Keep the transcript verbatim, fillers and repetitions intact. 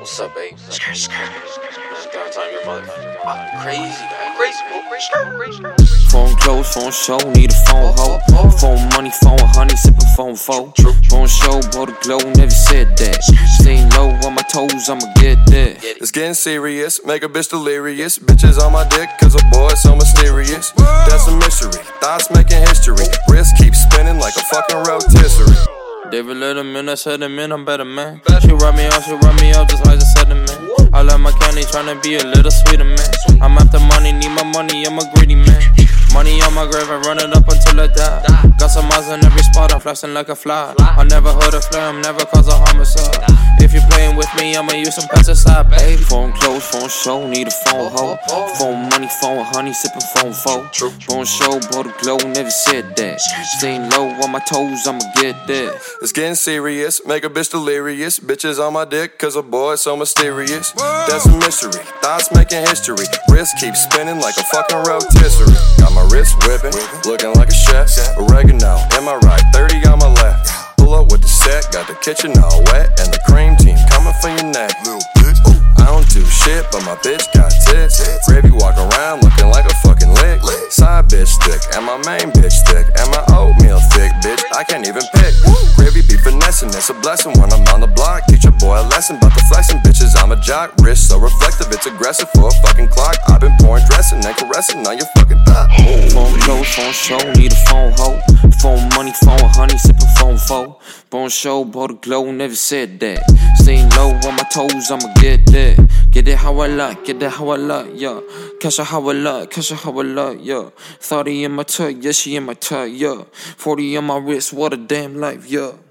What's up, babe? Skirt, skirt. Third time your mother. Oh, crazy, man. Crazy, crazy, crazy. Phone close, phone show, need a phone hoe. Phone money, phone honey, sippin' phone foe. Phone show, bought a glow, never said that. Staying low on my toes, I'ma get that. It's getting serious, make a bitch delirious. Bitches on my dick, cause a boy so mysterious. That's a mystery, thoughts making history. Wrist keeps spinning like a fucking rotisserie. David Letterman, I said him in, I'm better, man. She rub me out, she rub me out just like the sediment. I love my candy, tryna be a little sweeter, man. I'm after money, need my money, I'm a greedy man. Money on my grave, I run it up until I die. Got some eyes in every spot, I'm flashing like a fly. I never heard a flame, never cause a homicide. If you're playing with me, I'ma use some pesticide, baby. Phone close, phone show, need a phone hoe. Phone money, phone honey, sippin' phone foe. Phone show, bought a glow, never said that. Staying low on my toes, I'ma get that. It's getting serious, make a bitch delirious. Bitches on my dick, cause a boy so mysterious. That's a mystery, thoughts making history. Wrist keeps spinning like a fucking rotisserie. Got my wrist whipping, looking like a chef. Oregano in my right, thirty on my left. Pull up with the set, got the kitchen all wet. And the cream team coming for your neck. I don't do shit, but my bitch got tits. Gravy walk around looking like a fucking lick. Side bitch thick, and my main bitch thick. And my oatmeal thick, bitch, I can't even pick. Gravy be finessing, it's a blessing when I'm on the block. Teach a boy a lesson about the flexing, bitches, I'm a jock. Wrist so reflective, it's aggressive for a fucking clock. I've been pouring dressing and caressing on your fucking thought. Phone close, phone show, need a phone hoe. Phone money, phone honey, sippin' phone foe. Phone show, bought a glow, never said that. Staying low on my toes, I'ma get that. Get it how I like, get it how I like, yeah. Cash it how I like, cash it how I like, yeah. thirty in my tug, yeah, she in my tug, yeah. forty on my wrist, what a damn life, yeah.